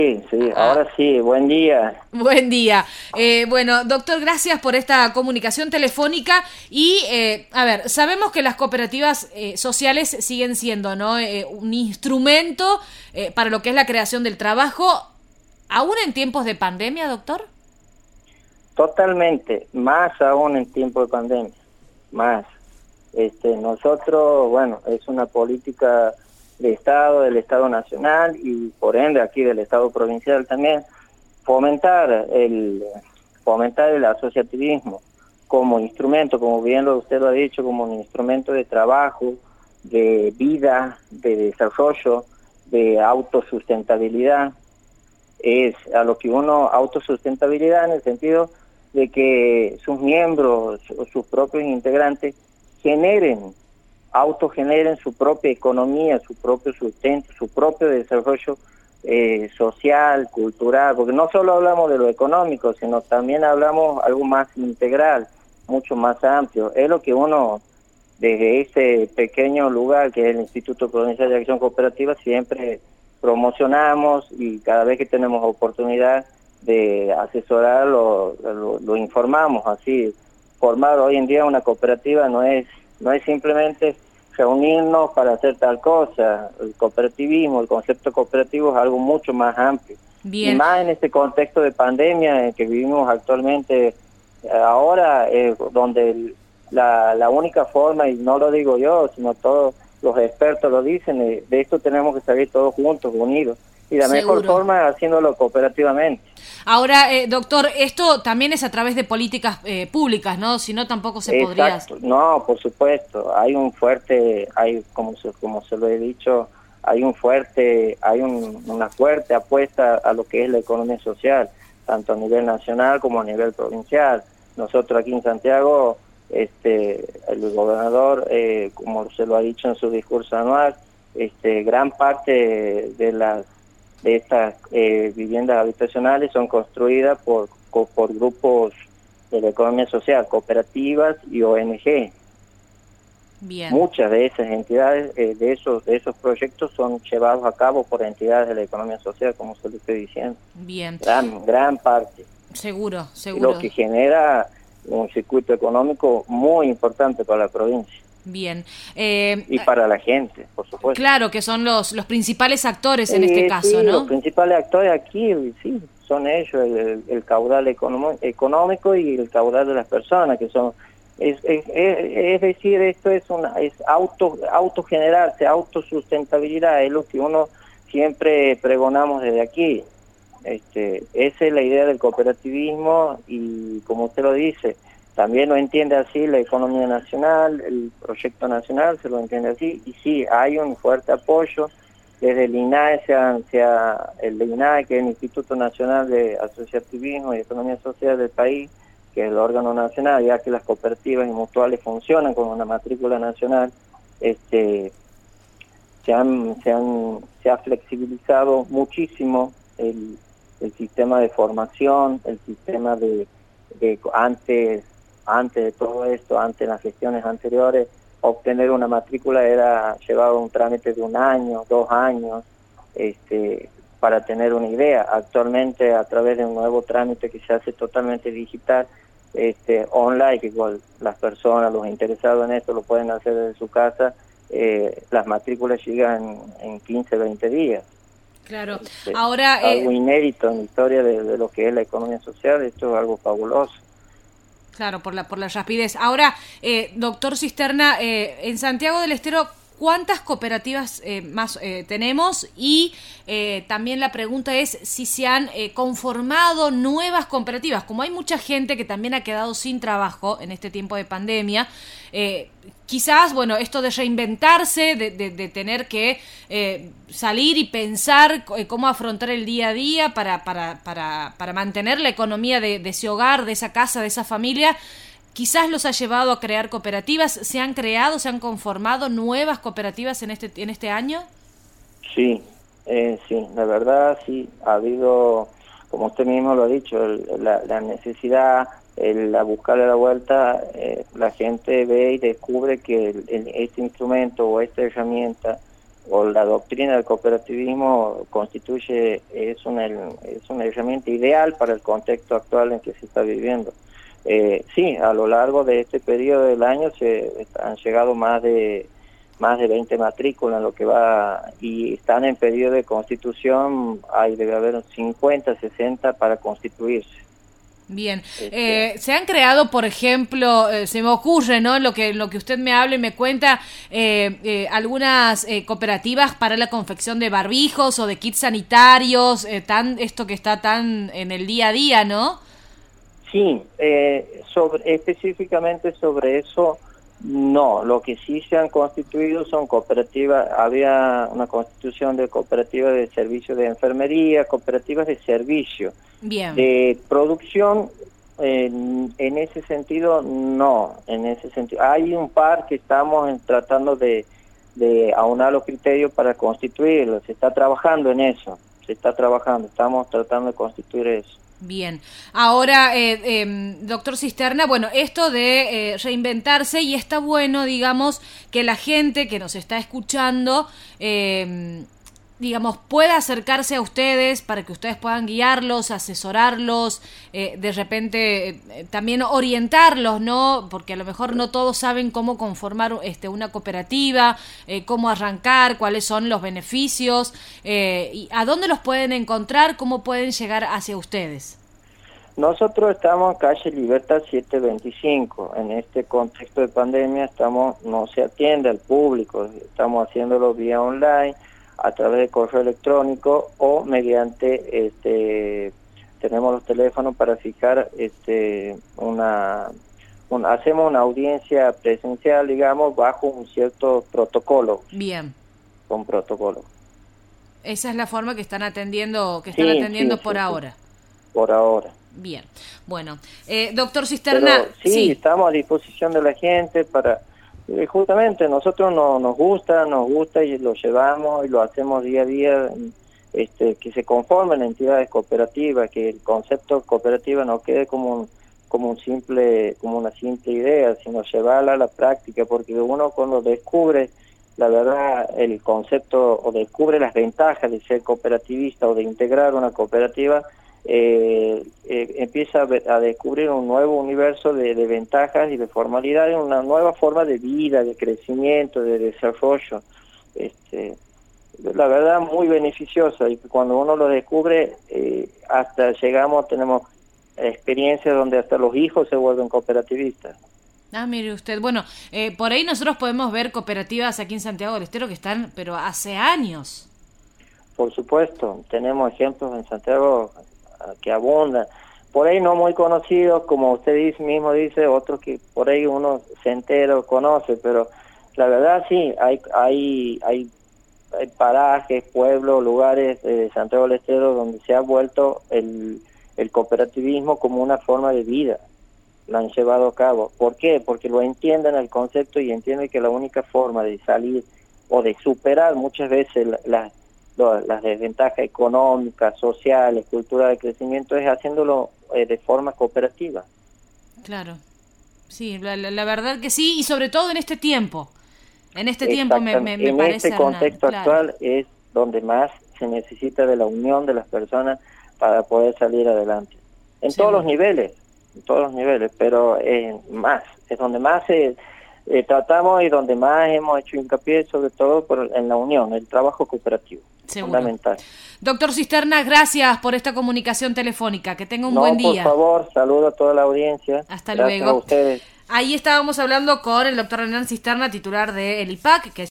Sí, sí, Ah, ahora sí, buen día. buen día. Bueno, doctor, gracias por esta comunicación telefónica y, a ver, sabemos que las cooperativas sociales siguen siendo, ¿no? Un instrumento para lo que es la creación del trabajo, aún en tiempos de pandemia, doctor. Totalmente, más aún en tiempo de pandemia, más. Nosotros, bueno, es una política de Estado, del Estado Nacional y por ende aquí del Estado provincial también, fomentar fomentar el asociativismo como instrumento, como bien usted lo ha dicho, como un instrumento de trabajo, de vida, de desarrollo, de autosustentabilidad. Es a lo que uno autosustentabilidad en el sentido de que sus miembros o sus propios integrantes generen, autogeneren su propia economía, su propio sustento, su propio desarrollo social, cultural, porque no solo hablamos de lo económico, sino también hablamos algo más integral, mucho más amplio. Es lo que uno, desde ese pequeño lugar que es el Instituto Provincial de Acción Cooperativa, siempre promocionamos y cada vez que tenemos oportunidad de asesorar lo informamos. Así, formar hoy en día una cooperativa no es simplemente reunirnos para hacer tal cosa. El cooperativismo, el concepto cooperativo es algo mucho más amplio. Y Bien. más en este contexto de pandemia en que vivimos actualmente, ahora, donde la única forma, y no lo digo yo, sino todos los expertos lo dicen, de esto tenemos que salir todos juntos, unidos. Y la mejor Seguro. forma es haciéndolo cooperativamente. Ahora, doctor, esto también es a través de políticas públicas, ¿no? Si no, tampoco se podría. Exacto, no, por supuesto, hay un fuerte, como se lo he dicho, una fuerte apuesta a lo que es la economía social, tanto a nivel nacional como a nivel provincial. Nosotros aquí en Santiago, el gobernador, como se lo ha dicho en su discurso anual, gran parte de estas viviendas habitacionales son construidas por grupos de la economía social, cooperativas y ONG. Bien, Muchas de esas entidades, de esos proyectos son llevados a cabo por entidades de la economía social, como se lo estoy diciendo. bien. Gran parte. Seguro, Y lo seguro. que genera un circuito económico muy importante para la provincia Bien. y para la gente, por supuesto. Claro que son los principales actores en este caso, Sí, los ¿no? principales actores aquí, sí, son ellos, el caudal económico y el caudal de las personas, que son, es decir, esto es autogenerarse, autosustentabilidad, es lo que uno siempre pregonamos desde aquí. Esa es la idea del cooperativismo y como usted lo dice, también lo entiende así la economía nacional, el proyecto nacional se lo entiende así, y sí, hay un fuerte apoyo desde el INAE, el INAE, que es el Instituto Nacional de Asociativismo y Economía Social del país, que es el órgano nacional, ya que las cooperativas y mutuales funcionan con una matrícula nacional. este, se ha flexibilizado muchísimo el sistema de formación, el sistema de antes de todo esto, antes de las gestiones anteriores, obtener una matrícula llevaba un trámite de 1 año, 2 años, para tener una idea. Actualmente, a través de un nuevo trámite que se hace totalmente digital, online, que igual las personas, los interesados en esto lo pueden hacer desde su casa, las matrículas llegan en 15, 20 días. Claro. Este, Ahora, algo inédito en la historia de lo que es la economía social. Esto es algo fabuloso. claro, por la rapidez. Ahora, doctor Cisterna, en Santiago del Estero, ¿cuántas cooperativas más tenemos? Y también la pregunta es si se han conformado nuevas cooperativas. Como hay mucha gente que también ha quedado sin trabajo en este tiempo de pandemia, quizás, bueno, esto de reinventarse, de tener que salir y pensar cómo afrontar el día a día para mantener la economía de ese hogar, de esa casa, de esa familia, quizás los ha llevado a crear cooperativas. ¿Se han creado, se han conformado nuevas cooperativas en este año? Sí, sí, la verdad sí, ha habido, como usted mismo lo ha dicho, la necesidad, a buscarle la vuelta, la gente ve y descubre que este instrumento o esta herramienta o la doctrina del cooperativismo es una herramienta ideal para el contexto actual en que se está viviendo. Sí, a lo largo de este periodo del año han llegado más de 20 matrículas en lo que va, y están en periodo de constitución, debe haber 50, 60 para constituirse. Bien, se han creado, por ejemplo, se me ocurre, ¿no? Lo que usted me habla y me cuenta, algunas cooperativas para la confección de barbijos o de kits sanitarios, esto que está tan en el día a día, ¿no? Sí, específicamente sobre eso, no. Lo que sí se han constituido son cooperativas. Había una constitución de cooperativas de servicio de enfermería, cooperativas de servicio. Bien. De producción, en ese sentido, no. En ese sentido, hay un par que estamos tratando de aunar los criterios para constituirlos. Se está trabajando en eso. Estamos tratando de constituir eso. Bien, ahora, doctor Cisterna, bueno, esto de reinventarse, y está bueno, digamos, que la gente que nos está escuchando, digamos, pueda acercarse a ustedes para que ustedes puedan guiarlos, asesorarlos, de repente también orientarlos, ¿no? Porque a lo mejor no todos saben cómo conformar una cooperativa, cómo arrancar, cuáles son los beneficios, y a dónde los pueden encontrar, cómo pueden llegar hacia ustedes. Nosotros estamos en calle Libertad 725. En este contexto de pandemia no se atiende al público, estamos haciéndolo vía online, a través de correo electrónico o mediante tenemos los teléfonos para fijar hacemos una audiencia presencial, digamos, bajo un cierto protocolo. Bien. Con protocolo. Esa es la forma que están atendiendo, por ahora. Por ahora. Bien. Bueno, doctor Cisterna. Pero, sí, estamos a disposición de la gente para justamente nosotros nos gusta y lo llevamos y lo hacemos día a día, que se conformen entidades cooperativas, que el concepto cooperativa no quede como una simple idea, sino llevarla a la práctica, porque uno cuando descubre la verdad el concepto o descubre las ventajas de ser cooperativista o de integrar una cooperativa, empieza a descubrir un nuevo universo de ventajas y de formalidades, una nueva forma de vida, de crecimiento, de desarrollo, la verdad muy beneficiosa, y cuando uno lo descubre, tenemos experiencias donde hasta los hijos se vuelven cooperativistas. Ah, mire usted, bueno, por ahí nosotros podemos ver cooperativas aquí en Santiago del Estero que están, pero hace años. Por supuesto, tenemos ejemplos en Santiago que abundan, por ahí no muy conocidos, como usted mismo dice, otros que por ahí uno se entera o conoce, pero la verdad sí, hay parajes, pueblos, lugares de Santiago del Estero donde se ha vuelto el cooperativismo como una forma de vida, lo han llevado a cabo. ¿Por qué? Porque lo entienden el concepto y entienden que la única forma de salir o de superar muchas veces las desventajas económicas, sociales, culturales de crecimiento es haciéndolo de forma cooperativa. Claro, sí, la verdad que sí, y sobre todo en este tiempo. En este tiempo me parece. En este contexto actual es donde más se necesita de la unión de las personas para poder salir adelante. En todos los niveles, pero es donde más tratamos y donde más hemos hecho hincapié, sobre todo en la unión, el trabajo cooperativo. Seguro. Fundamental. Doctor Cisterna, gracias por esta comunicación telefónica. Que tenga un buen día. Por favor, saludo a toda la audiencia. Hasta gracias luego. A ustedes. Ahí estábamos hablando con el doctor Hernán Cisterna, titular de el IPAC, que